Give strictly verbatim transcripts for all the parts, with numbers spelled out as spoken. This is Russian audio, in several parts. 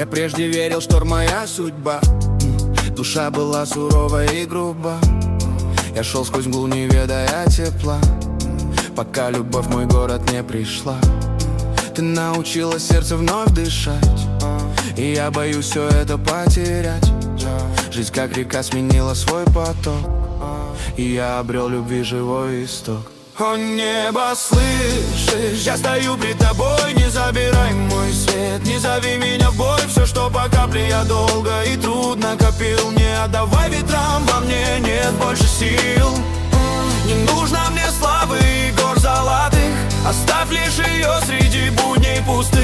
Я прежде верил, что моя судьба. Душа была сурова и груба. Я шел сквозь мглу, не ведая тепла, пока любовь в мой город не пришла. Ты научила сердце вновь дышать, и я боюсь все это потерять. Жизнь как река сменила свой поток, и я обрел любви живой исток. О небо, слышишь, я стою пред тобой. Не забирай мой свет, не зови меня в бой. Все, что по капле я долго и трудно копил, не отдавай ветрам, во мне нет больше сил. Не нужно мне славы и гор золотых, оставь лишь ее среди будней пустых.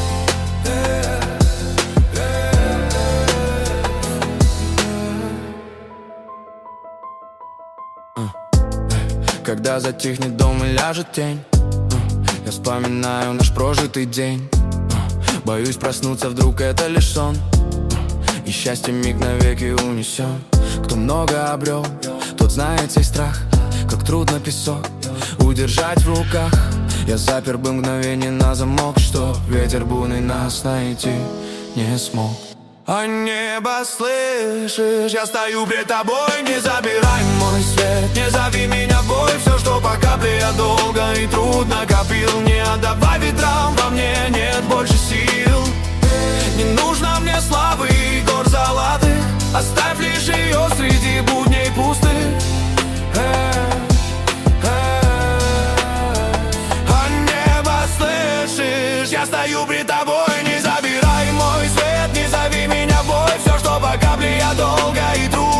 Когда затихнет дом и ляжет тень, я вспоминаю наш прожитый день. Боюсь проснуться, вдруг это лишь сон, и счастье миг навеки унесен. Кто много обрел, тот знает сей страх, как трудно песок удержать в руках. Я запер бы мгновение на замок, чтоб ветер буйный нас найти не смог. А небо, слышишь, я стою пред тобой. Не забирай мой свет, не зови меня в бой. Все, что по капле я долго и трудно копил, не отдавай ветрам, во мне нет больше сил. Не нужно мне славы и гор золотых, оставь лишь ее среди будней пустых. А небо, слышишь, я стою пред тобой. Не забирай мой свет, не зови меня в бой. Все, что по капле я долго и трудно